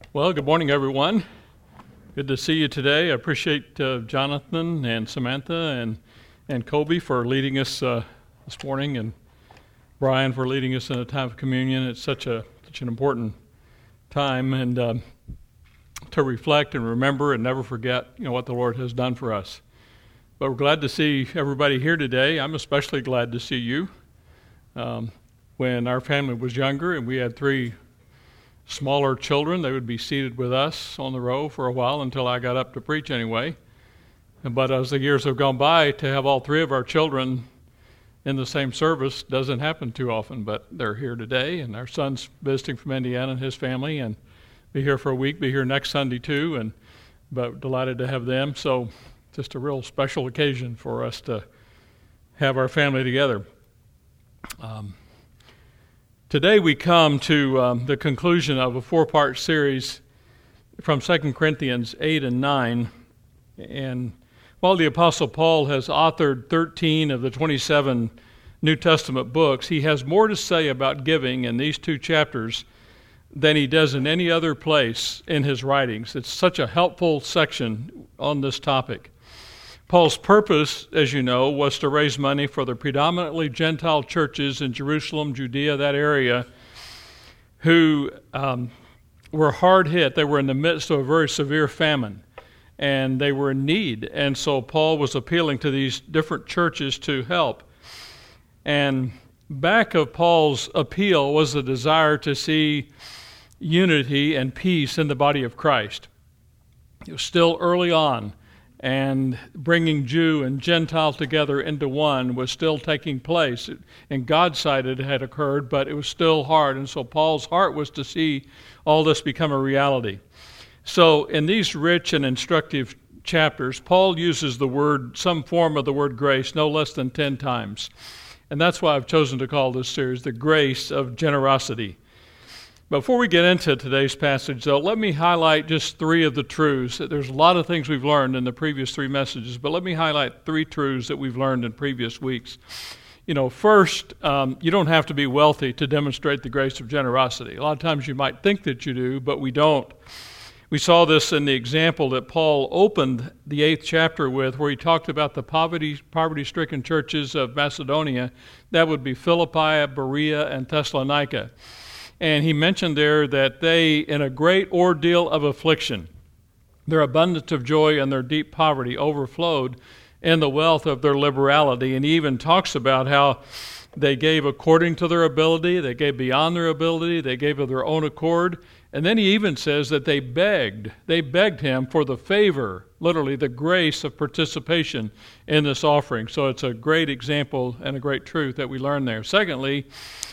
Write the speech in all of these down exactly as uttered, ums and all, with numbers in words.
Well, good morning, everyone. Good to see you today. I appreciate uh, Jonathan and Samantha and and Kobe for leading us uh, this morning, and Brian for leading us in a time of communion. It's such a such an important time, and um, to reflect and remember and never forget, you know, what the Lord has done for us. But we're glad to see everybody here today. I'm especially glad to see you. Um, when our family was younger and we had three smaller children, they would be seated with us on the row for a while until I got up to preach anyway. But as the years have gone by, to have all three of our children in the same service doesn't happen too often, but they're here today, and our son's visiting from Indiana and his family, and be here for a week, be here next Sunday too, and but delighted to have them. So just a real special occasion for us to have our family together. Um, Today we come to um, the conclusion of a four-part series from Second Corinthians eight and nine. And while the Apostle Paul has authored thirteen of the twenty-seven New Testament books, he has more to say about giving in these two chapters than he does in any other place in his writings. It's such a helpful section on this topic. Paul's purpose, as you know, was to raise money for the predominantly Gentile churches in Jerusalem, Judea, that area, who um, were hard hit. They were in the midst of a very severe famine, and they were in need. And so Paul was appealing to these different churches to help. And back of Paul's appeal was the desire to see unity and peace in the body of Christ. It was still early on, and bringing Jew and Gentile together into one was still taking place. In God's sight it had occurred, but it was still hard, and so Paul's heart was to see all this become a reality. So in these rich and instructive chapters, Paul uses the word, some form of the word grace, no less than ten times. And that's why I've chosen to call this series The Grace of Generosity. Before we get into today's passage, though, let me highlight just three of the truths. There's a lot of things we've learned in the previous three messages, but let me highlight three truths that we've learned in previous weeks. You know, first, um, you don't have to be wealthy to demonstrate the grace of generosity. A lot of times you might think that you do, but we don't. We saw this in the example that Paul opened the eighth chapter with, where he talked about the poverty, poverty-stricken churches of Macedonia. That would be Philippi, Berea, and Thessalonica. And he mentioned there that they, in a great ordeal of affliction, their abundance of joy and their deep poverty overflowed in the wealth of their liberality. And he even talks about how they gave according to their ability, they gave beyond their ability, they gave of their own accord. And then he even says that they begged, they begged him for the favor, literally the grace of participation in this offering. So it's a great example and a great truth that we learn there. Secondly,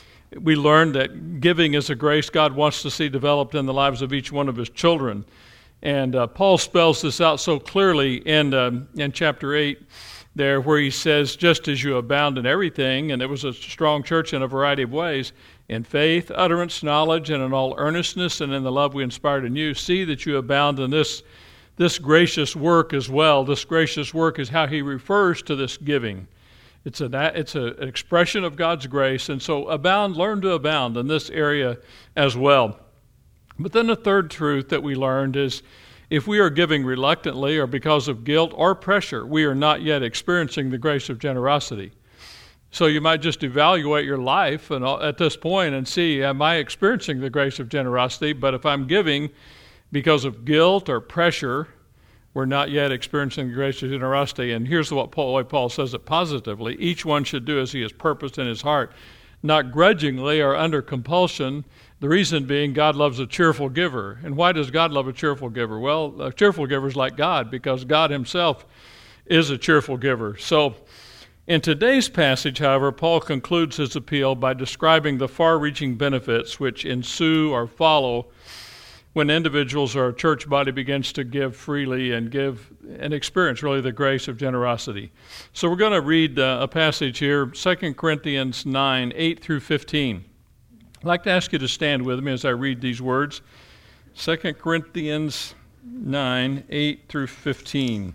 we learned that giving is a grace God wants to see developed in the lives of each one of his children. And uh, Paul spells this out so clearly in um, in chapter eight there, where he says, just as you abound in everything, and it was a strong church in a variety of ways, in faith, utterance, knowledge, and in all earnestness, and in the love we inspired in you, see that you abound in this, this gracious work as well. This gracious work is how he refers to this giving. It's, a, it's a, an expression of God's grace, and so abound, learn to abound in this area as well. But then the third truth that we learned is, if we are giving reluctantly or because of guilt or pressure, we are not yet experiencing the grace of generosity. So you might just evaluate your life and at this point and see, am I experiencing the grace of generosity? But if I'm giving because of guilt or pressure, we're not yet experiencing the grace of generosity. And here's what Paul, Paul says it positively. Each one should do as he has purposed in his heart, not grudgingly or under compulsion. The reason being, God loves a cheerful giver. And why does God love a cheerful giver? Well, a cheerful giver is like God, because God himself is a cheerful giver. So in today's passage, however, Paul concludes his appeal by describing the far-reaching benefits which ensue or follow when individuals or a church body begins to give freely and give and experience really the grace of generosity. So we're going to read uh, a passage here, Second Corinthians nine, eight through fifteen. I'd like to ask you to stand with me as I read these words. Second Corinthians nine, eight through fifteen.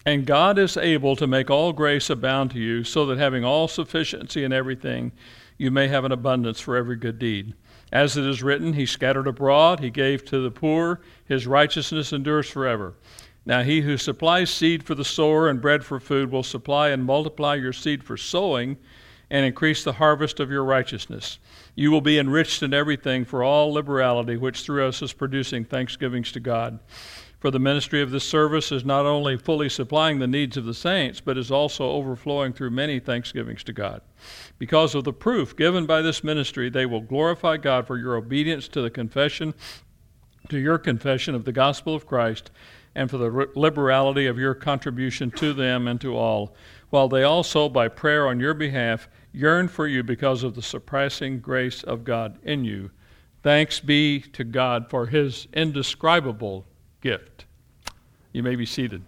And God is able to make all grace abound to you, so that having all sufficiency in everything, you may have an abundance for every good deed. As it is written, he scattered abroad, he gave to the poor, his righteousness endures forever. Now he who supplies seed for the sower and bread for food will supply and multiply your seed for sowing and increase the harvest of your righteousness. You will be enriched in everything for all liberality, which through us is producing thanksgivings to God. For the ministry of this service is not only fully supplying the needs of the saints, but is also overflowing through many thanksgivings to God. Because of the proof given by this ministry, they will glorify God for your obedience to the confession, to your confession of the gospel of Christ, and for the liberality of your contribution to them and to all, while they also, by prayer on your behalf, yearn for you because of the surpassing grace of God in you. Thanks be to God for his indescribable gift. You may be seated.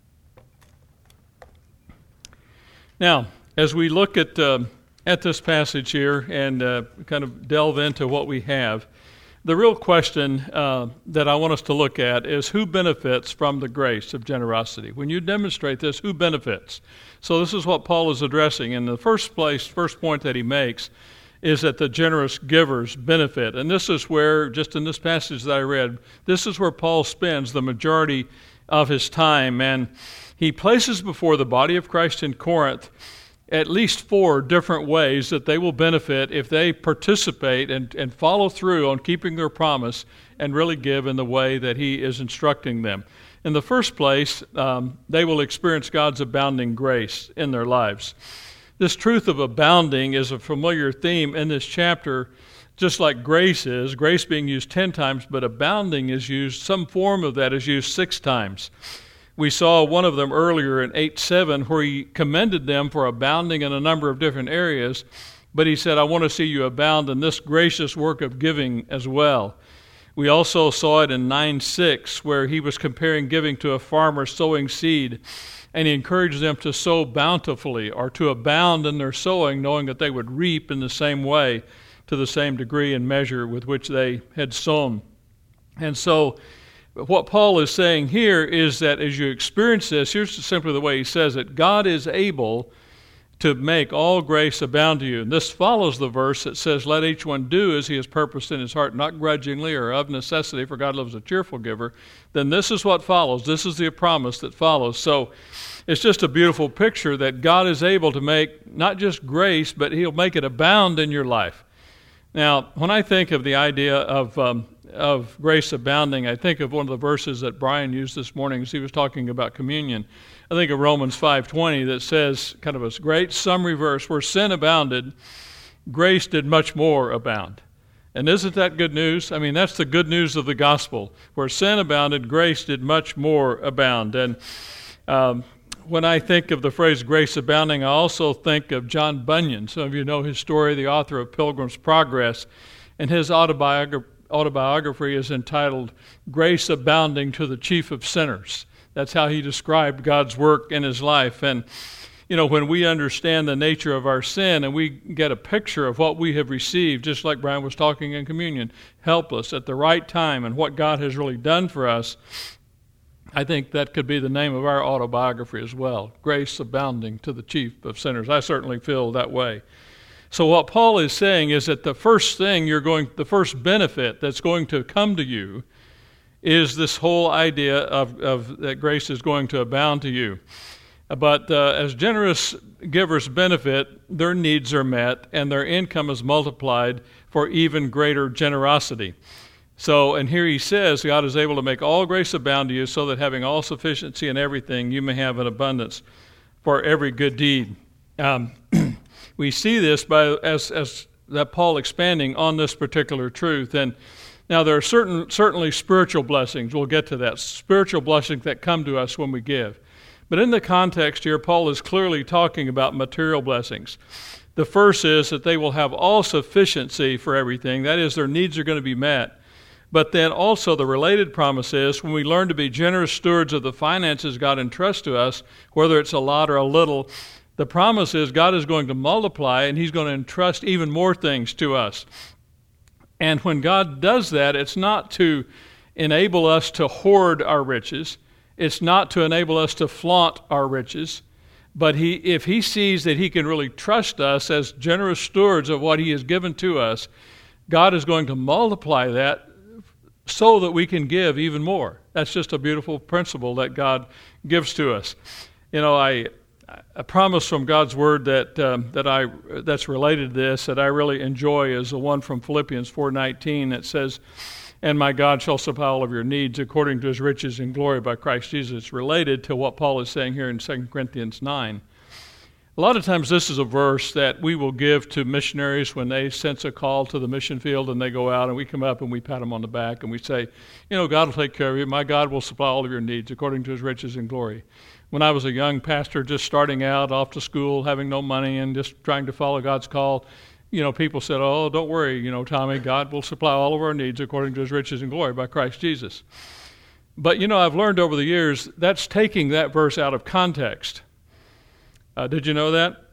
Now, as we look at uh, at this passage here and uh, kind of delve into what we have, the real question uh, that I want us to look at is who benefits from the grace of generosity? When you demonstrate this, who benefits? So this is what Paul is addressing. In the first place, first point that he makes is that the generous givers benefit. And this is where, just in this passage that I read, this is where Paul spends the majority of his time. And he places before the body of Christ in Corinth at least four different ways that they will benefit if they participate and, and follow through on keeping their promise and really give in the way that he is instructing them. In the first place, um, they will experience God's abounding grace in their lives. This truth of abounding is a familiar theme in this chapter, just like grace is, grace being used ten times, but abounding is used, some form of that is used six times. We saw one of them earlier in eight seven where he commended them for abounding in a number of different areas, but he said, I want to see you abound in this gracious work of giving as well. We also saw it in nine six where he was comparing giving to a farmer sowing seed, and he encouraged them to sow bountifully or to abound in their sowing, knowing that they would reap in the same way, to the same degree and measure with which they had sown. And so what Paul is saying here is that as you experience this, here's simply the way he says it, God is able to make all grace abound to you. And this follows the verse that says, let each one do as he has purposed in his heart, not grudgingly or of necessity, for God loves a cheerful giver. Then this is what follows. This is the promise that follows. So it's just a beautiful picture that God is able to make not just grace, but he'll make it abound in your life. Now, when I think of the idea of um, of grace abounding, I think of one of the verses that Brian used this morning as he was talking about communion. I think of Romans five twenty that says, kind of a great summary verse, where sin abounded, grace did much more abound. And isn't that good news? I mean, that's the good news of the gospel. Where sin abounded, grace did much more abound. And um, when I think of the phrase grace abounding, I also think of John Bunyan. Some of you know his story, the author of Pilgrim's Progress, and his autobiography. autobiography is entitled Grace Abounding to the Chief of Sinners. That's how he described God's work in his life. And, you know, when we understand the nature of our sin and we get a picture of what we have received, just like Brian was talking in communion, helpless at the right time and what God has really done for us, I think that could be the name of our autobiography as well. Grace Abounding to the Chief of Sinners. I certainly feel that way. So what Paul is saying is that the first thing you're going, the first benefit that's going to come to you is this whole idea of, of that grace is going to abound to you. But uh, as generous givers benefit, their needs are met and their income is multiplied for even greater generosity. So, and here he says, God is able to make all grace abound to you so that having all sufficiency in everything, you may have an abundance for every good deed. Um, we see this by as, as that Paul expanding on this particular truth. And now there are certain certainly spiritual blessings. We'll get to that. Spiritual blessings that come to us when we give. But in the context here, Paul is clearly talking about material blessings. The first is that they will have all sufficiency for everything. That is, their needs are going to be met. But then also the related promise is when we learn to be generous stewards of the finances God entrusts to us, whether it's a lot or a little, the promise is God is going to multiply and he's going to entrust even more things to us. And when God does that, it's not to enable us to hoard our riches. It's not to enable us to flaunt our riches, but he, if he sees that he can really trust us as generous stewards of what he has given to us, God is going to multiply that so that we can give even more. That's just a beautiful principle that God gives to us. You know, I a promise from God's Word that um, that I that's related to this that I really enjoy is the one from Philippians four nineteen that says, "And my God shall supply all of your needs according to his riches and glory by Christ Jesus." It's related to what Paul is saying here in Second Corinthians nine. A lot of times this is a verse that we will give to missionaries when they sense a call to the mission field and they go out, and we come up and we pat them on the back and we say, you know, God will take care of you. My God will supply all of your needs according to his riches and glory. When I was a young pastor just starting out, off to school, having no money and just trying to follow God's call, you know, people said, oh, don't worry, you know, Tommy, God will supply all of our needs according to his riches and glory by Christ Jesus. But, you know, I've learned over the years that's taking that verse out of context. Uh, did you know that?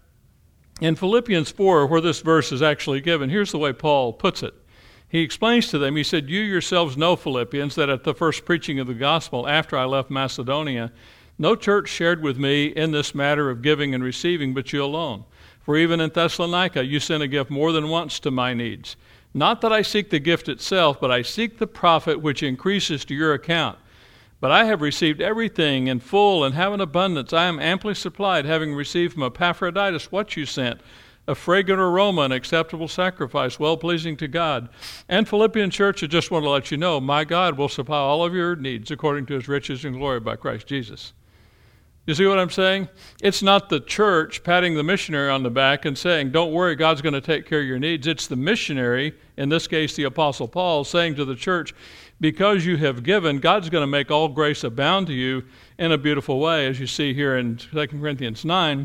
In Philippians four, where this verse is actually given, here's the way Paul puts it. He explains to them, he said, you yourselves know, Philippians, that at the first preaching of the gospel after I left Macedonia, no church shared with me in this matter of giving and receiving, but you alone. For even in Thessalonica you sent a gift more than once to my needs. Not that I seek the gift itself, but I seek the profit which increases to your account. But I have received everything in full and have an abundance. I am amply supplied, having received from Epaphroditus what you sent, a fragrant aroma, an acceptable sacrifice, well-pleasing to God. And Philippian church, I just want to let you know, my God will supply all of your needs according to his riches and glory by Christ Jesus. You see what I'm saying? It's not the church patting the missionary on the back and saying, don't worry, God's going to take care of your needs. It's the missionary, in this case the Apostle Paul, saying to the church, because you have given, God's going to make all grace abound to you in a beautiful way, as you see here in Second Corinthians nine,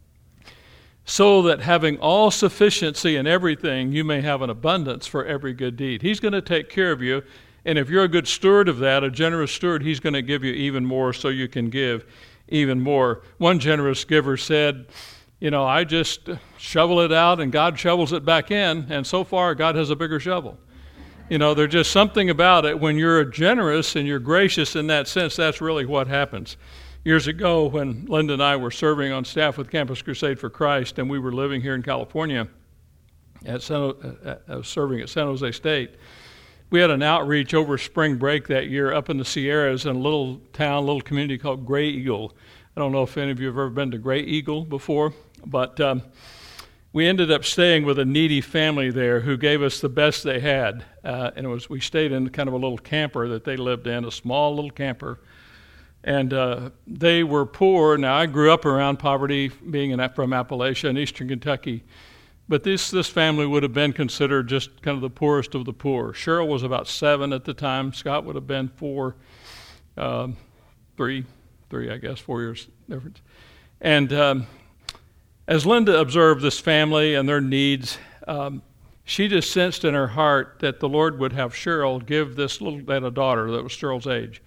so that having all sufficiency in everything, you may have an abundance for every good deed. He's going to take care of you, and if you're a good steward of that, a generous steward, he's going to give you even more so you can give even more. One generous giver said, you know, I just shovel it out and God shovels it back in, and so far God has a bigger shovel. You know, there's just something about it. When you're generous and you're gracious in that sense, that's really what happens. Years ago, when Linda and I were serving on staff with Campus Crusade for Christ, and we were living here in California, at San, uh, serving at San Jose State, we had an outreach over spring break that year up in the Sierras in a little town, a little community called Gray Eagle. I don't know if any of you have ever been to Gray Eagle before, but um, we ended up staying with a needy family there who gave us the best they had. Uh, and it was we stayed in kind of a little camper that they lived in, a small little camper. And uh, they were poor. Now, I grew up around poverty, being in, from Appalachia in eastern Kentucky. But this this family would have been considered just kind of the poorest of the poor. Cheryl was about seven at the time. Scott would have been four, um, three, three, I guess, four years difference. And um, as Linda observed this family and their needs, um, she just sensed in her heart that the Lord would have Cheryl give this little, they had a daughter that was Cheryl's age.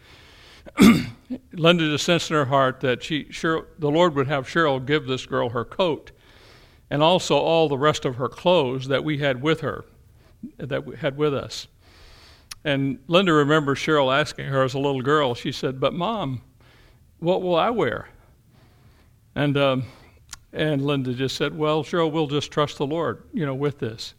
Linda just sensed in her heart that she, Cheryl, the Lord would have Cheryl give this girl her coat and also all the rest of her clothes that we had with her, that we had with us. And Linda remembers Cheryl asking her as a little girl, she said, but Mom, what will I wear? And um, and Linda just said, well, Cheryl, we'll just trust the Lord, you know, with this.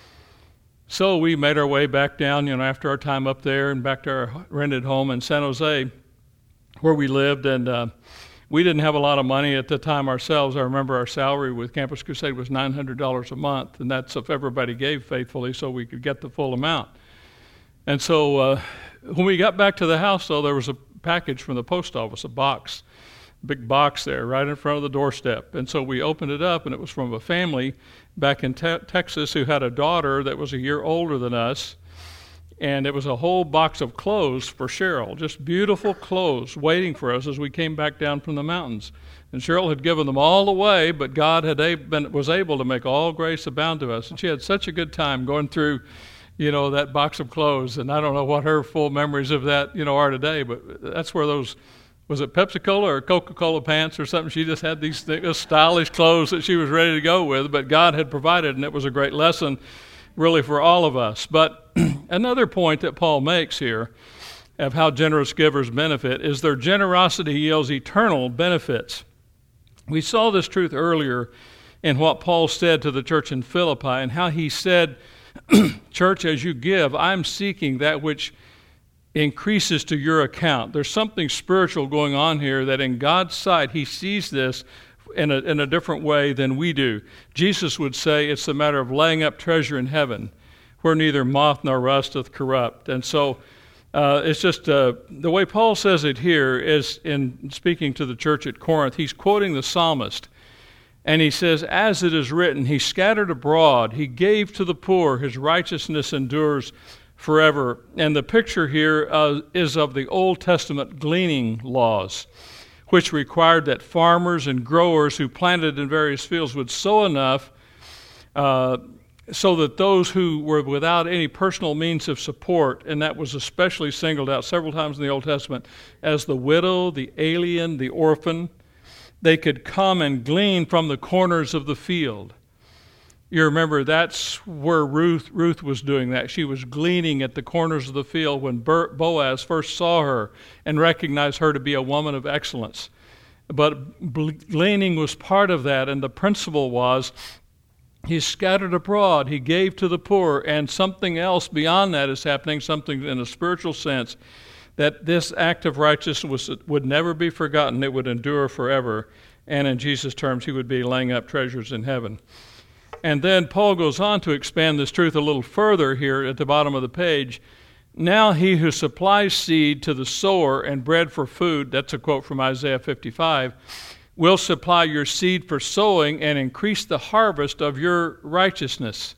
So we made our way back down, you know, after our time up there and back to our rented home in San Jose where we lived. And uh, we didn't have a lot of money at the time ourselves. I remember our salary with Campus Crusade was nine hundred dollars a month, and that's if everybody gave faithfully so we could get the full amount. And so uh, when we got back to the house, though, there was a package from the post office, a box, a big box there right in front of the doorstep. And so we opened it up, and it was from a family back in te- Texas who had a daughter that was a year older than us. And it was a whole box of clothes for Cheryl, just beautiful clothes waiting for us as we came back down from the mountains. And Cheryl had given them all away, but God had a- been, was able to make all grace abound to us. And she had such a good time going through, you know, that box of clothes. And I don't know what her full memories of that, you know, are today, but that's where those, was it Pepsi-Cola or Coca-Cola pants or something? She just had these th- stylish clothes that she was ready to go with, but God had provided, and it was a great lesson really for all of us. But another point that Paul makes here of how generous givers benefit is their generosity yields eternal benefits. We saw this truth earlier in what Paul said to the church in Philippi and how he said, church, as you give, I'm seeking that which increases to your account. There's something spiritual going on here that in God's sight, he sees this in a, in a different way than we do. Jesus would say it's a matter of laying up treasure in heaven where neither moth nor rust doth corrupt. And so uh, it's just uh, the way Paul says it here is in speaking to the church at Corinth, he's quoting the psalmist. And he says, as it is written, he scattered abroad, he gave to the poor, his righteousness endures forever. And the picture here uh, is of the Old Testament gleaning laws, which required that farmers and growers who planted in various fields would sow enough uh, so that those who were without any personal means of support, and that was especially singled out several times in the Old Testament as the widow, the alien, the orphan, they could come and glean from the corners of the field. You remember that's where Ruth Ruth was doing that. She was gleaning at the corners of the field when Boaz first saw her and recognized her to be a woman of excellence. But gleaning was part of that, and the principle was he scattered abroad, he gave to the poor, and something else beyond that is happening, something in a spiritual sense, that this act of righteousness was, would never be forgotten. It would endure forever. And in Jesus' terms, he would be laying up treasures in heaven. And then Paul goes on to expand this truth a little further here at the bottom of the page. Now he who supplies seed to the sower and bread for food, that's a quote from Isaiah fifty-five, will supply your seed for sowing and increase the harvest of your righteousness.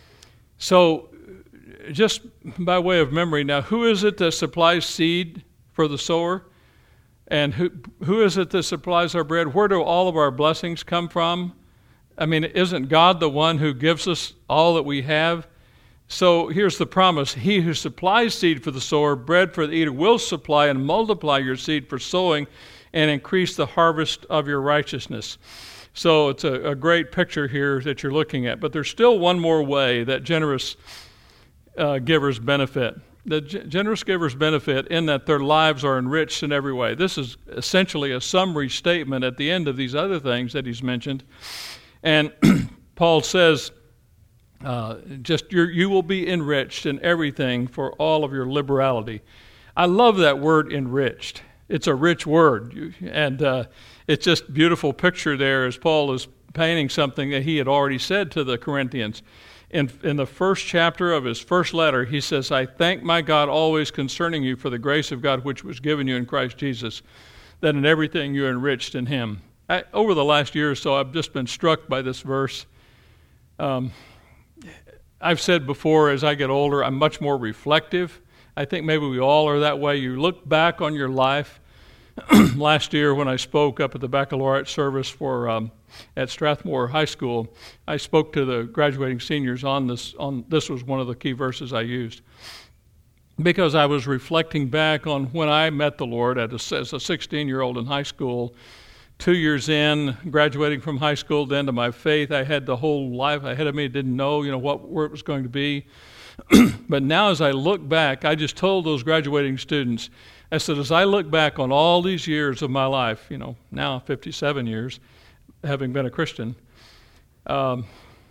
So, just by way of memory now, who is it that supplies seed for the sower? And who who is it that supplies our bread? Where do all of our blessings come from? I mean, isn't God the one who gives us all that we have? So here's the promise. He who supplies seed for the sower, bread for the eater, will supply and multiply your seed for sowing and increase the harvest of your righteousness. So it's a, a great picture here that you're looking at. But there's still one more way that generous uh, givers benefit. The g- generous givers benefit in that their lives are enriched in every way. This is essentially a summary statement at the end of these other things that he's mentioned. And Paul says, uh, just you're, you will be enriched in everything for all of your liberality. I love that word enriched. It's a rich word. And uh, it's just a beautiful picture there as Paul is painting something that he had already said to the Corinthians. In, in the first chapter of his first letter, he says, I thank my God always concerning you for the grace of God which was given you in Christ Jesus, that in everything you are enriched in him. I, over the last year or so, I've just been struck by this verse. Um, I've said before, as I get older, I'm much more reflective. I think maybe we all are that way. You look back on your life. Last year when I spoke up at the baccalaureate service for um, at Strathmore High School, I spoke to the graduating seniors on this. On this was one of the key verses I used, because I was reflecting back on when I met the Lord as a sixteen-year-old in high school. Two years in, graduating from high school, then to my faith, I had the whole life ahead of me. Didn't know, you know, what where it was going to be. But now, as I look back, I just told those graduating students, I said, as I look back on all these years of my life, you know, now fifty-seven years, having been a Christian, um,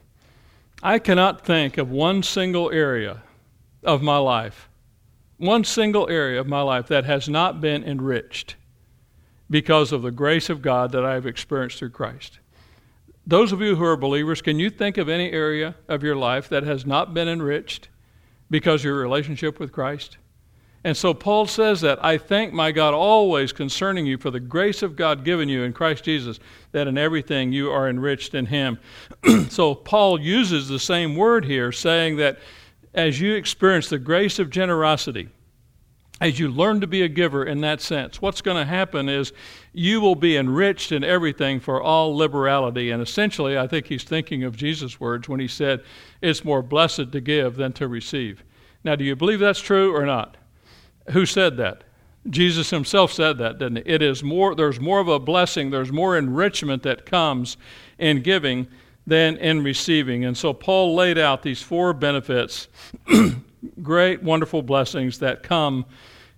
I cannot think of one single area of my life, one single area of my life that has not been enriched because of the grace of God that I have experienced through Christ. Those of you who are believers, can you think of any area of your life that has not been enriched because of your relationship with Christ? And so Paul says that, I thank my God always concerning you for the grace of God given you in Christ Jesus, that in everything you are enriched in him. So Paul uses the same word here, saying that as you experience the grace of generosity, as you learn to be a giver in that sense, what's going to happen is you will be enriched in everything for all liberality. And essentially, I think he's thinking of Jesus' words when he said, it's more blessed to give than to receive. Now, do you believe that's true or not? Who said that? Jesus himself said that, didn't he? It is more, there's more of a blessing, there's more enrichment that comes in giving than in receiving. And so Paul laid out these four benefits, great, wonderful blessings that come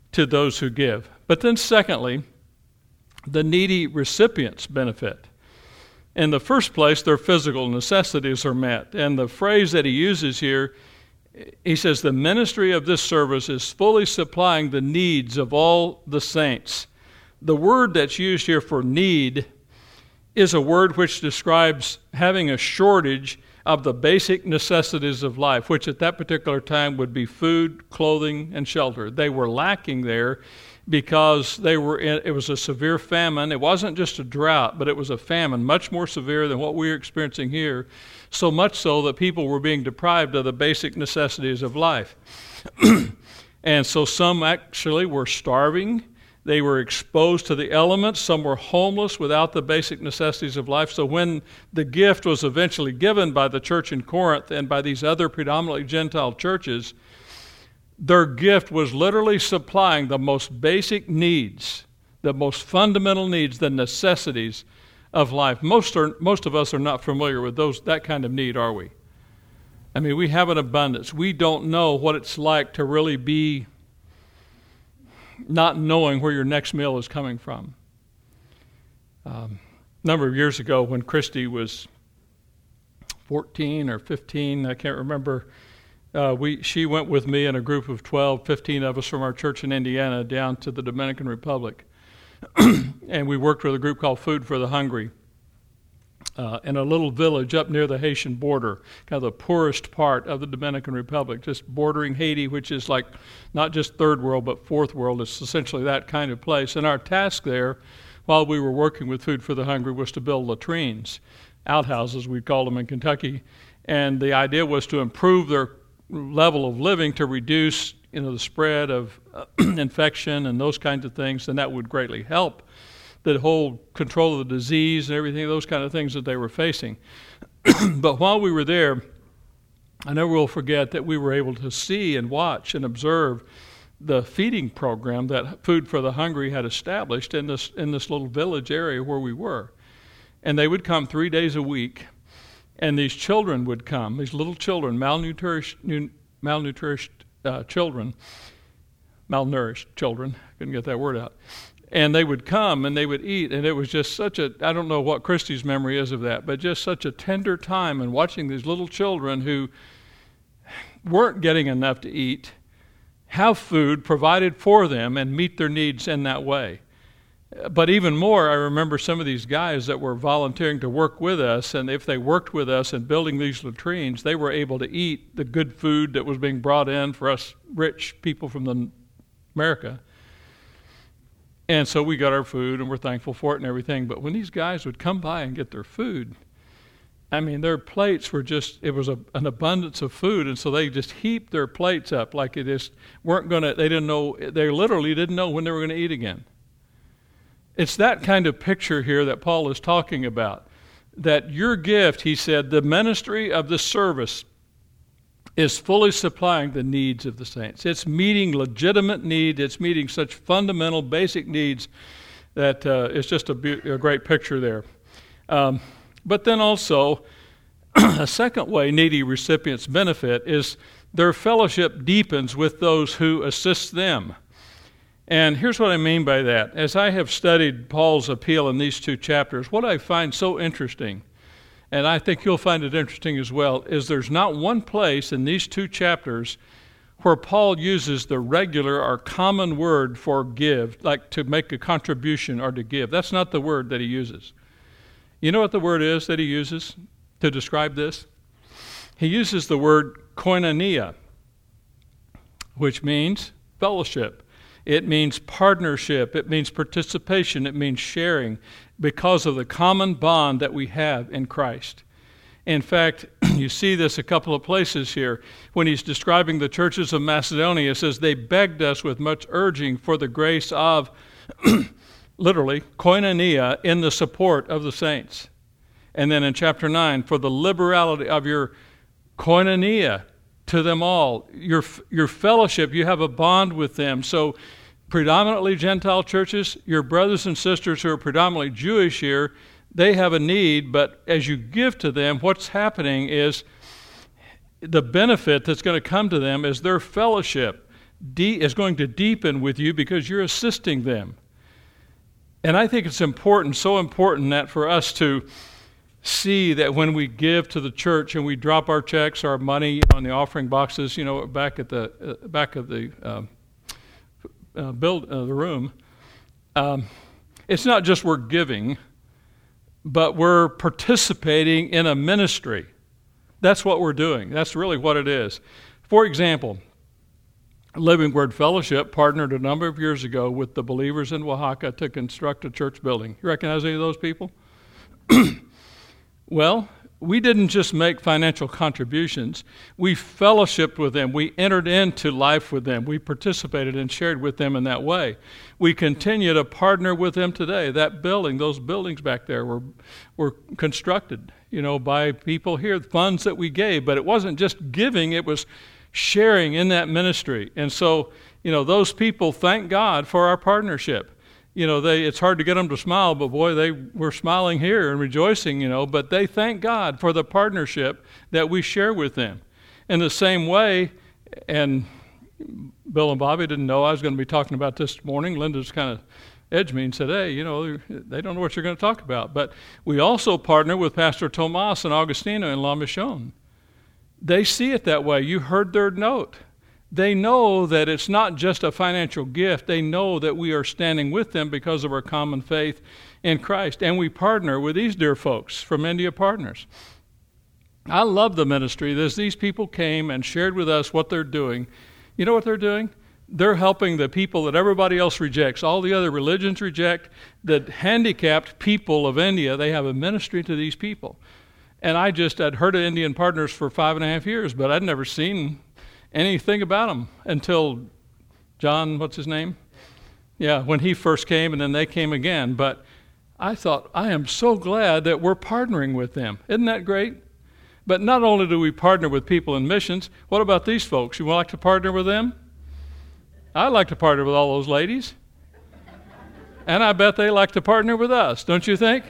to those who give. But then secondly, the needy recipients benefit. In the first place, their physical necessities are met. And the phrase that he uses here, he says, the ministry of this service is fully supplying the needs of all the saints. The word that's used here for need is a word which describes having a shortage of the basic necessities of life, which at that particular time would be food, clothing, and shelter. They were lacking there because they were in, it was a severe famine. It wasn't just a drought, but it was a famine, much more severe than what we're experiencing here, so much so that people were being deprived of the basic necessities of life. And so some actually were starving. They were exposed to the elements. Some were homeless without the basic necessities of life. So when the gift was eventually given by the church in Corinth and by these other predominantly Gentile churches, their gift was literally supplying the most basic needs, the most fundamental needs, the necessities of life. Most are, most of us are not familiar with those that kind of need, are we? I mean, we have an abundance. We don't know what it's like to really be not knowing where your next meal is coming from. Um, a number of years ago when Christy was fourteen or fifteen, I can't remember, uh, we she went with me and a group of twelve, fifteen of us from our church in Indiana down to the Dominican Republic. And we worked with a group called Food for the Hungry uh, in a little village up near the Haitian border, kind of the poorest part of the Dominican Republic, just bordering Haiti, which is like not just third world, but fourth world. It's essentially that kind of place. And our task there, while we were working with Food for the Hungry, was to build latrines, outhouses, we call them in Kentucky. And the idea was to improve their level of living to reduce, you know, the spread of uh, infection and those kinds of things, and that would greatly help the whole control of the disease and everything, those kind of things that they were facing. But while we were there, I never will forget that we were able to see and watch and observe the feeding program that Food for the Hungry had established in this in this little village area where we were. And they would come three days a week, and these children would come, these little children, malnourished, malnourished uh, children, malnourished children, couldn't get that word out. And they would come and they would eat, and it was just such a, I don't know what Christy's memory is of that, but just such a tender time in watching these little children who weren't getting enough to eat have food provided for them and meet their needs in that way. But even more, I remember some of these guys that were volunteering to work with us, and if they worked with us in building these latrines, they were able to eat the good food that was being brought in for us rich people from the America. And so we got our food, and we're thankful for it and everything. But when these guys would come by and get their food, I mean, their plates were just, it was a, an abundance of food, and so they just heaped their plates up like it just weren't going to, they didn't know, they literally didn't know when they were going to eat again. It's that kind of picture here that Paul is talking about, that your gift, he said, the ministry of this service is fully supplying the needs of the saints. It's meeting legitimate need. It's meeting such fundamental, basic needs that uh, it's just a, be- a great picture there. Um, but then also, a second way needy recipients benefit is their fellowship deepens with those who assist them. And here's what I mean by that. As I have studied Paul's appeal in these two chapters, what I find so interesting, and I think you'll find it interesting as well, is there's not one place in these two chapters where Paul uses the regular or common word for give, like to make a contribution or to give. That's not the word that he uses. You know what the word is that he uses to describe this? He uses the word koinonia, which means fellowship. It means partnership. It means participation. It means sharing because of the common bond that we have in Christ. In fact, you see this a couple of places here. When he's describing the churches of Macedonia, it says, they begged us with much urging for the grace of, literally, koinonia in the support of the saints. And then in chapter nine, for the liberality of your koinonia to them all. Your, your fellowship, you have a bond with them. So predominantly Gentile churches, your brothers and sisters who are predominantly Jewish here, they have a need, but as you give to them, what's happening is the benefit that's going to come to them is their fellowship. de- is going to deepen with you because you're assisting them. And I think it's important, so important that for us to see that when we give to the church and we drop our checks, our money on the offering boxes, you know, back at the uh, back of the uh, uh, build uh, the room, um, it's not just we're giving, but we're participating in a ministry. That's what we're doing. That's really what it is. For example, Living Word Fellowship partnered a number of years ago with the believers in Oaxaca to construct a church building. You recognize any of those people? Well, we didn't just make financial contributions. We fellowshiped with them. We entered into life with them. We participated and shared with them in that way. We continue to partner with them today. That building, those buildings back there were were constructed, you know, by people here, funds that we gave. But it wasn't just giving, it was sharing in that ministry. And so, you know, those people thank God for our partnership. You know, they it's hard to get them to smile, but boy, they were smiling here and rejoicing, you know, but they thank God for the partnership that we share with them. In the same way, and Bill and Bobby didn't know I was going to be talking about this morning. Linda's kind of edged me and said, hey, you know, they don't know what you're going to talk about. But we also partner with Pastor Tomas and Augustino in La Mission. They see it that way. You heard their note. They know that it's not just a financial gift. They know that we are standing with them because of our common faith in Christ. And we partner with these dear folks from India Partners. I love the ministry. As these people came and shared with us what they're doing. You know what they're doing? They're helping the people that everybody else rejects. All the other religions reject. The handicapped people of India, they have a ministry to these people. And I just, I'd heard of Indian Partners for five and a half years, but I'd never seen anything about them until John, what's his name? Yeah, when he first came and then they came again. But I thought, I am so glad that we're partnering with them. Isn't that great? But not only do we partner with people in missions, what about these folks? You would like to partner with them? I like to partner with all those ladies. And I bet they like to partner with us, don't you think?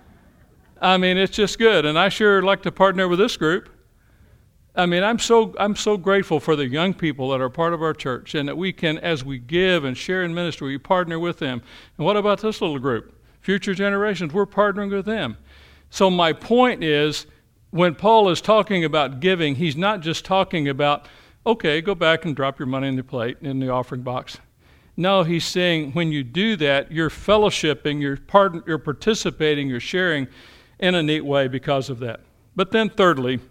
I mean, it's just good. And I sure like to partner with this group. I mean, I'm so I'm so grateful for the young people that are part of our church and that we can, as we give and share in ministry, we partner with them. And what about this little group? Future generations, we're partnering with them. So my point is, when Paul is talking about giving, he's not just talking about, okay, go back and drop your money in the plate, in the offering box. No, he's saying when you do that, you're fellowshipping, you're, part, you're participating, you're sharing in a neat way because of that. But then thirdly,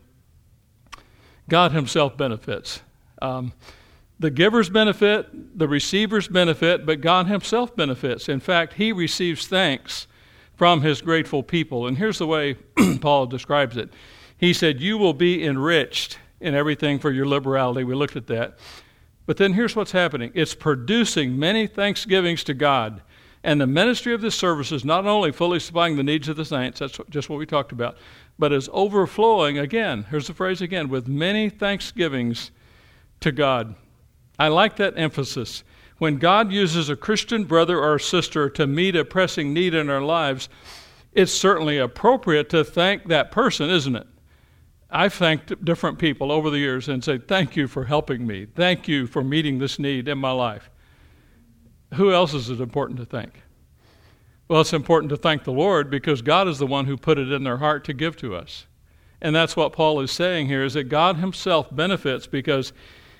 God himself benefits. Um, the givers benefit, the receivers benefit, but God himself benefits. In fact, he receives thanks from his grateful people. And here's the way Paul describes it. He said, you will be enriched in everything for your liberality. We looked at that. But then here's what's happening. It's producing many thanksgivings to God. And the ministry of this service is not only fully supplying the needs of the saints, that's just what we talked about, but is overflowing, again, here's the phrase again, with many thanksgivings to God. I like that emphasis. When God uses a Christian brother or sister to meet a pressing need in our lives, it's certainly appropriate to thank that person, isn't it? I've thanked different people over the years and said, thank you for helping me. Thank you for meeting this need in my life. Who else is it important to thank? Well, it's important to thank the Lord because God is the one who put it in their heart to give to us. And that's what Paul is saying here, is that God himself benefits because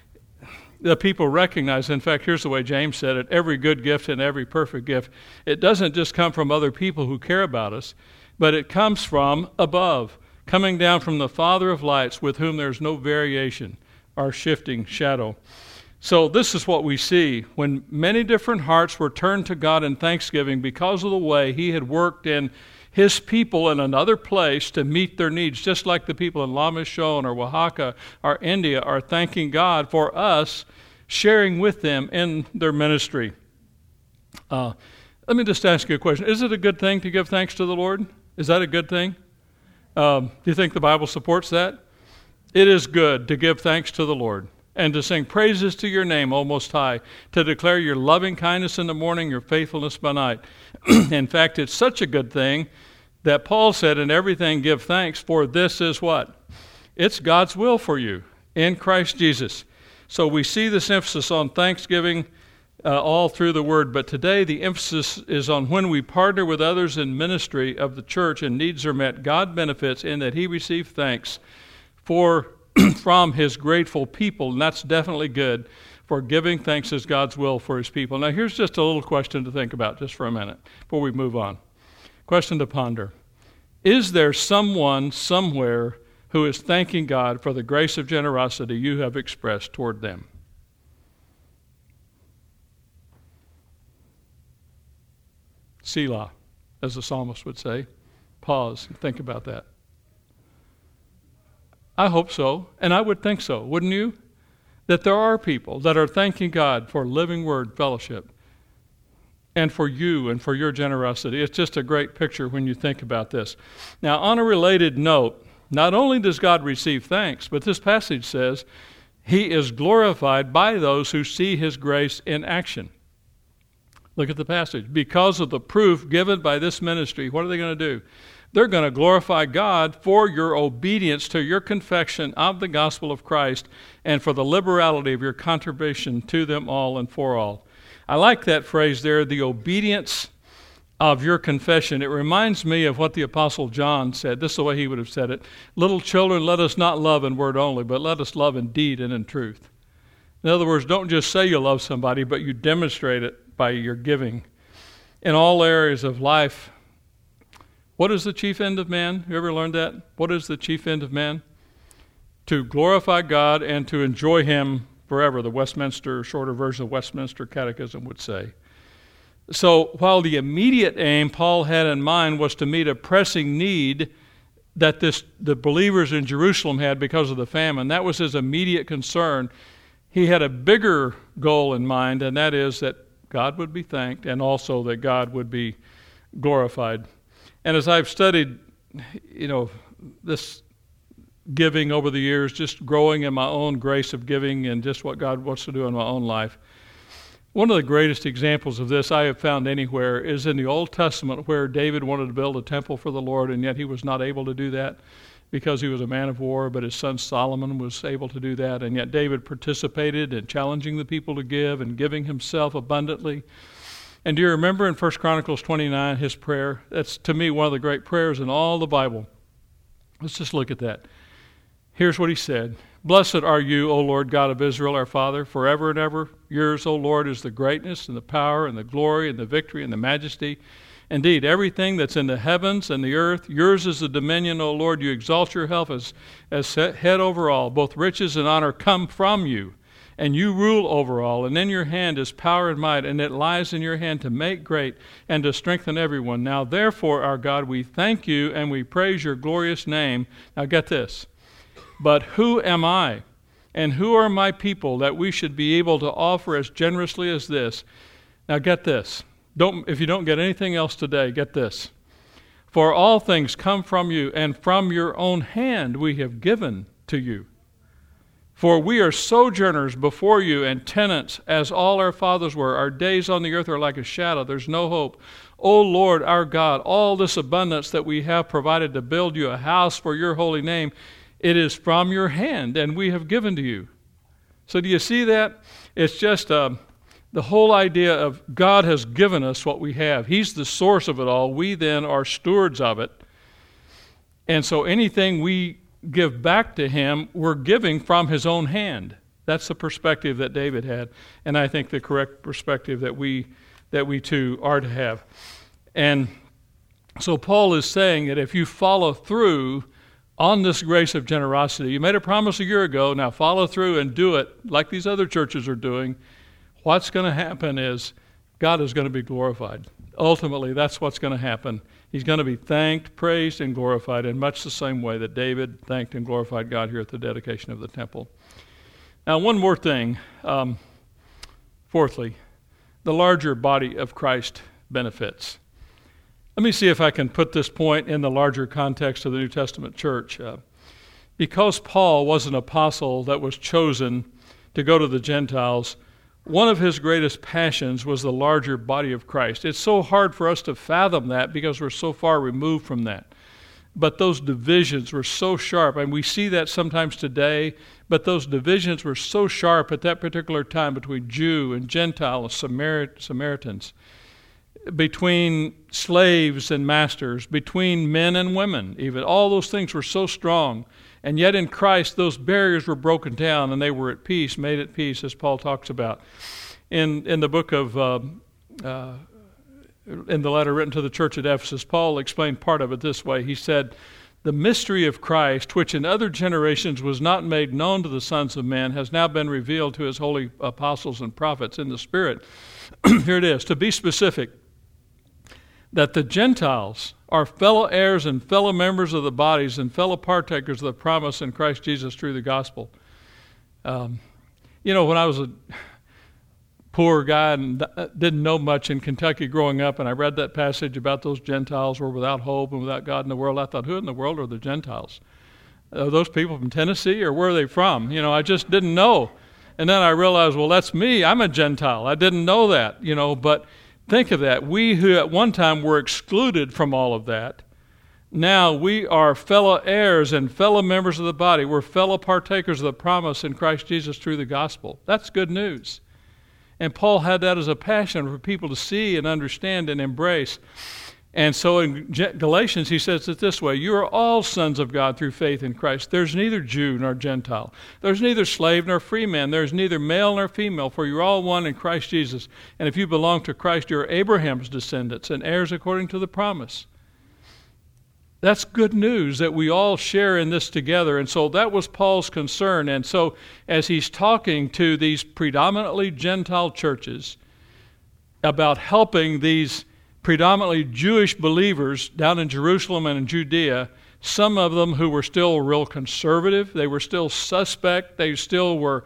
the people recognize, in fact, here's the way James said it, every good gift and every perfect gift, it doesn't just come from other people who care about us, but it comes from above, coming down from the Father of lights, with whom there's no variation or shifting shadow. So this is what we see. When many different hearts were turned to God in thanksgiving because of the way he had worked in his people in another place to meet their needs, just like the people in La Mission or Oaxaca or India are thanking God for us sharing with them in their ministry. Uh, let me just ask you a question. Is it a good thing to give thanks to the Lord? Is that a good thing? Um, do you think the Bible supports that? It is good to give thanks to the Lord and to sing praises to your name, O Most High, to declare your loving kindness in the morning, your faithfulness by night. In fact, it's such a good thing that Paul said, in everything give thanks, for this is what? It's God's will for you in Christ Jesus. So we see this emphasis on thanksgiving uh, all through the Word, but today the emphasis is on when we partner with others in ministry of the church and needs are met, God benefits in that He receives thanks for from His grateful people, and that's definitely good, for giving thanks is God's will for His people. Now here's just a little question to think about just for a minute before we move on. Question to ponder. Is there someone somewhere who is thanking God for the grace of generosity you have expressed toward them? Selah, as the psalmist would say. Pause and think about that. I hope so, and I would think so, wouldn't you? That there are people that are thanking God for Living Word Fellowship and for you and for your generosity. It's just a great picture when you think about this. Now, on a related note, not only does God receive thanks, but this passage says He is glorified by those who see His grace in action. Look at the passage. Because of the proof given by this ministry, what are they going to do? They're going to glorify God for your obedience to your confession of the gospel of Christ and for the liberality of your contribution to them all and for all. I like that phrase there, the obedience of your confession. It reminds me of what the Apostle John said. This is the way he would have said it. Little children, let us not love in word only, but let us love in deed and in truth. In other words, don't just say you love somebody, but you demonstrate it by your giving. In all areas of life, what is the chief end of man? You ever learned that? What is the chief end of man? To glorify God and to enjoy Him forever, the Westminster, shorter version of Westminster Catechism would say. So while the immediate aim Paul had in mind was to meet a pressing need that this the believers in Jerusalem had because of the famine, that was his immediate concern. He had a bigger goal in mind, and that is that God would be thanked and also that God would be glorified. And as I've studied, you know, this giving over the years, just growing in my own grace of giving and just what God wants to do in my own life, one of the greatest examples of this I have found anywhere is in the Old Testament, where David wanted to build a temple for the Lord, and yet he was not able to do that because he was a man of war, but his son Solomon was able to do that, and yet David participated in challenging the people to give and giving himself abundantly. And do you remember in First Chronicles twenty-nine, his prayer? That's, to me, one of the great prayers in all the Bible. Let's just look at that. Here's what he said. Blessed are you, O Lord God of Israel, our Father, forever and ever. Yours, O Lord, is the greatness and the power and the glory and the victory and the majesty. Indeed, everything that's in the heavens and the earth, yours is the dominion, O Lord. You exalt yourself as, as head over all. Both riches and honor come from you, and you rule over all. And in your hand is power and might, and it lies in your hand to make great and to strengthen everyone. Now, therefore, our God, we thank you and we praise your glorious name. Now, get this. But who am I, and who are my people, that we should be able to offer as generously as this? Now get this. Don't, if you don't get anything else today, get this. For all things come from you, and from your own hand we have given to you. For we are sojourners before you, and tenants, as all our fathers were. Our days on the earth are like a shadow. There's no hope. O Lord, our God, all this abundance that we have provided to build you a house for your holy name, it is from your hand, and we have given to you. So do you see that? It's just uh, the whole idea of God has given us what we have. He's the source of it all. We then are stewards of it. And so anything we give back to Him, we're giving from His own hand. That's the perspective that David had, and I think the correct perspective that we that we too are to have. And so Paul is saying that if you follow through on this grace of generosity, you made a promise a year ago, now follow through and do it like these other churches are doing, what's going to happen is God is going to be glorified. Ultimately, that's what's going to happen. He's going to be thanked, praised, and glorified in much the same way that David thanked and glorified God here at the dedication of the temple. Now, one more thing. Um, fourthly, the larger body of Christ benefits. Let me see if I can put this point in the larger context of the New Testament church. Uh, because Paul was an apostle that was chosen to go to the Gentiles, one of his greatest passions was the larger body of Christ. It's so hard for us to fathom that because we're so far removed from that. but those divisions were so sharp, and we see that sometimes today, but those divisions were so sharp at that particular time between Jew and Gentile and Samari- Samaritans, between slaves and masters, between men and women even. All those things were so strong. And yet in Christ, those barriers were broken down and they were at peace, made at peace, as Paul talks about. In in the book of, uh, uh, in the letter written to the church at Ephesus, Paul explained part of it this way. He said, "The mystery of Christ, which in other generations was not made known to the sons of men, has now been revealed to his holy apostles and prophets in the Spirit." Here it is, to be specific, that the Gentiles are fellow heirs and fellow members of the bodies and fellow partakers of the promise in Christ Jesus through the gospel. Um, you know, when I was a poor guy and didn't know much in Kentucky growing up, and I read that passage about those Gentiles were without hope and without God in the world, I thought, who in the world are the Gentiles? Are those people from Tennessee, or where are they from? You know, I just didn't know. And then I realized, well, that's me. I'm a Gentile. I didn't know that, you know, but think of that. We who at one time were excluded from all of that, now we are fellow heirs and fellow members of the body. We're fellow partakers of the promise in Christ Jesus through the gospel. That's good news. And Paul had that as a passion for people to see and understand and embrace. And so in Galatians, he says it this way: you are all sons of God through faith in Christ. There's neither Jew nor Gentile. There's neither slave nor free man. There's neither male nor female, for you're all one in Christ Jesus. And if you belong to Christ, you're Abraham's descendants and heirs according to the promise. That's good news that we all share in this together. And so that was Paul's concern. And so as he's talking to these predominantly Gentile churches about helping these predominantly Jewish believers down in Jerusalem and in Judea, some of them who were still real conservative, they were still suspect, they still were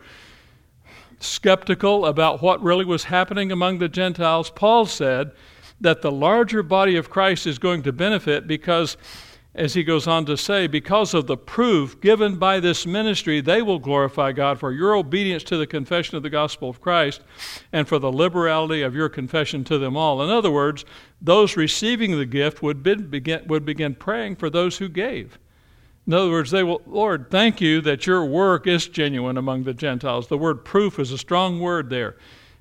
skeptical about what really was happening among the Gentiles, Paul said that the larger body of Christ is going to benefit because, as he goes on to say, because of the proof given by this ministry, they will glorify God for your obedience to the confession of the gospel of Christ and for the liberality of your confession to them all. In other words, those receiving the gift would begin, would begin praying for those who gave. In other words, they will, Lord, thank you that your work is genuine among the Gentiles. The word proof is a strong word there.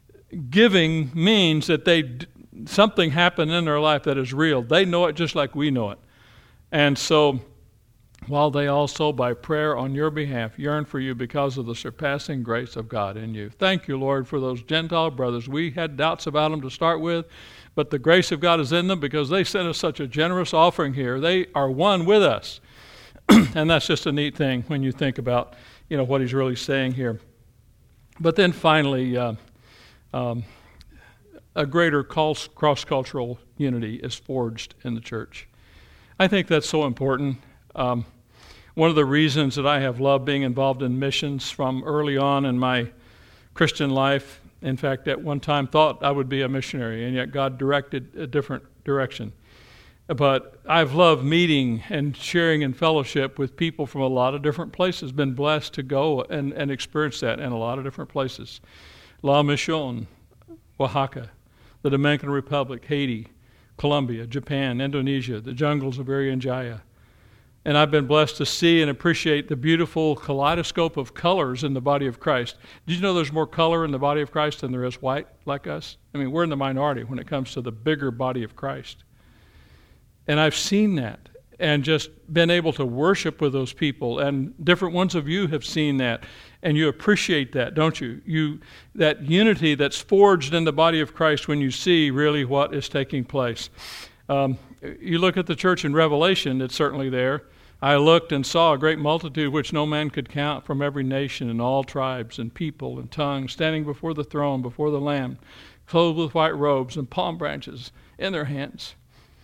Giving means that they something happened in their life that is real. They know it just like we know it. And so, while they also, by prayer on your behalf, yearn for you because of the surpassing grace of God in you. Thank you, Lord, for those Gentile brothers. We had doubts about them to start with, but the grace of God is in them because they sent us such a generous offering here. They are one with us. And that's just a neat thing when you think about, you know, what he's really saying here. But then finally, uh, um, a greater cross-cultural unity is forged in the church. I think that's so important. Um, one of the reasons that I have loved being involved in missions from early on in my Christian life, in fact, at one time thought I would be a missionary, and yet God directed a different direction. But I've loved meeting and sharing in fellowship with people from a lot of different places, been blessed to go and, and experience that in a lot of different places. La Mission, Oaxaca, the Dominican Republic, Haiti, Colombia, Japan, Indonesia, the jungles of Irian Jaya. And I've been blessed to see and appreciate the beautiful kaleidoscope of colors in the body of Christ. Did you know there's more color in the body of Christ than there is white like us? I mean, we're in the minority when it comes to the bigger body of Christ. And I've seen that and just been able to worship with those people. And different ones of you have seen that. And you appreciate that, don't you? You that unity that's forged in the body of Christ when you see really what is taking place. Um, you look at the church in Revelation, it's certainly there. I looked and saw a great multitude which no man could count from every nation and all tribes and people and tongues, standing before the throne, before the Lamb, clothed with white robes and palm branches in their hands.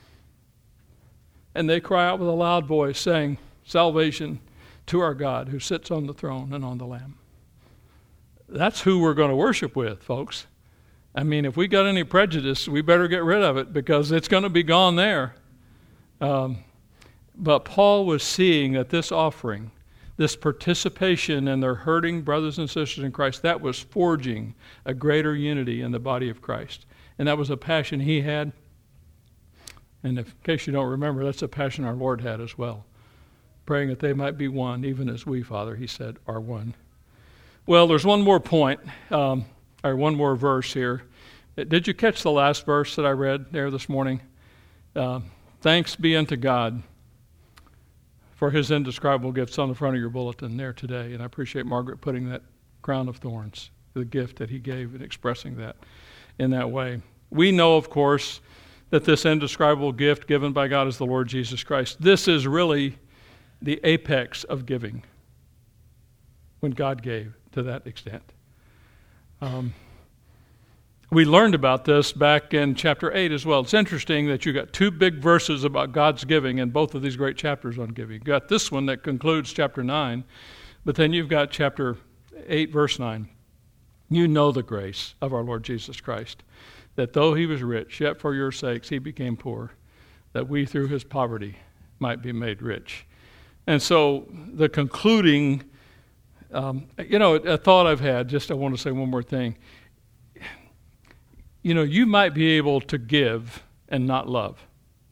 And they cry out with a loud voice, saying, "Salvation to our God who sits on the throne and on the Lamb." That's who we're going to worship with, folks. I mean, if we got any prejudice, we better get rid of it because it's going to be gone there. Um, but Paul was seeing that this offering, this participation in their hurting brothers and sisters in Christ, that was forging a greater unity in the body of Christ. And that was a passion he had. And if, in case you don't remember, that's a passion our Lord had as well. Praying that they might be one, even as we, Father, he said, are one. Well, there's one more point, um, or one more verse here. Did you catch the last verse that I read there this morning? Uh, Thanks be unto God for his indescribable gifts on the front of your bulletin there today. And I appreciate Margaret putting that crown of thorns, the gift that he gave, and expressing that in that way. We know, of course, that this indescribable gift given by God is the Lord Jesus Christ. This is really the apex of giving when God gave to that extent. Um, we learned about this back in chapter eight as well. It's interesting that you got two big verses about God's giving in both of these great chapters on giving. You got this one that concludes chapter nine, but then you've got chapter eight, verse nine. You know the grace of our Lord Jesus Christ, that though he was rich, yet for your sakes he became poor, that we through his poverty might be made rich. And so the concluding, um, you know, a thought I've had, just I want to say one more thing. You know, you might be able to give and not love.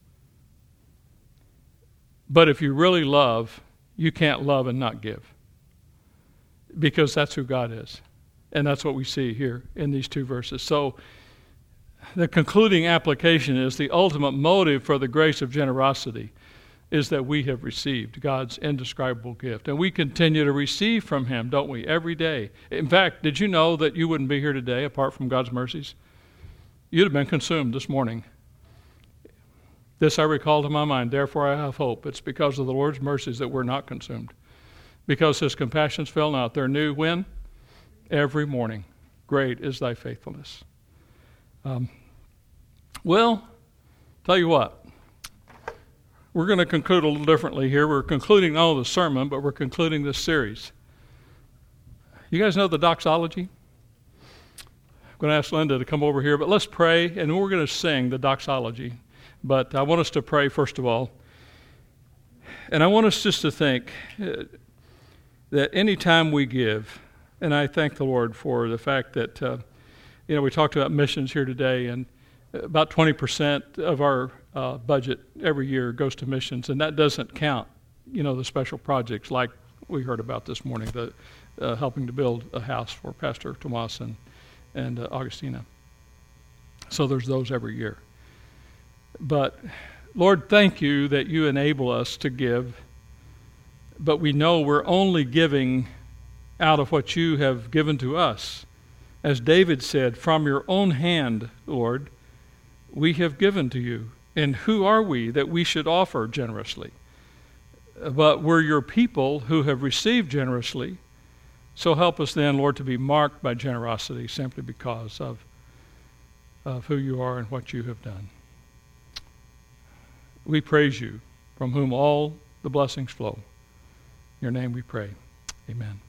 But if you really love, you can't love and not give. Because that's who God is. And that's what we see here in these two verses. So the concluding application is the ultimate motive for the grace of generosity is that we have received God's indescribable gift. And we continue to receive from him, don't we, every day. In fact, did you know that you wouldn't be here today apart from God's mercies? You'd have been consumed this morning. This I recall to my mind, therefore I have hope. It's because of the Lord's mercies that we're not consumed. Because his compassions fail not. They're new when? Every morning. Great is thy faithfulness. Um, well, tell you what. We're going to conclude a little differently here. We're concluding not only the sermon, but we're concluding this series. You guys know the doxology? I'm going to ask Linda to come over here, but let's pray, and we're going to sing the doxology. But I want us to pray first of all. And I want us just to think uh, that any time we give, and I thank the Lord for the fact that, uh, you know, we talked about missions here today, and about twenty percent of our uh, budget every year goes to missions, and that doesn't count, you know, the special projects like we heard about this morning, the uh, helping to build a house for Pastor Tomas and and uh, Augustina. So there's those every year. But Lord, thank you that you enable us to give, but we know we're only giving out of what you have given to us. As David said, from your own hand, Lord, we have given to you. And who are we that we should offer generously? But we're your people who have received generously. So help us then, Lord, to be marked by generosity simply because of, of who you are and what you have done. We praise you, from whom all the blessings flow. In your name we pray. Amen.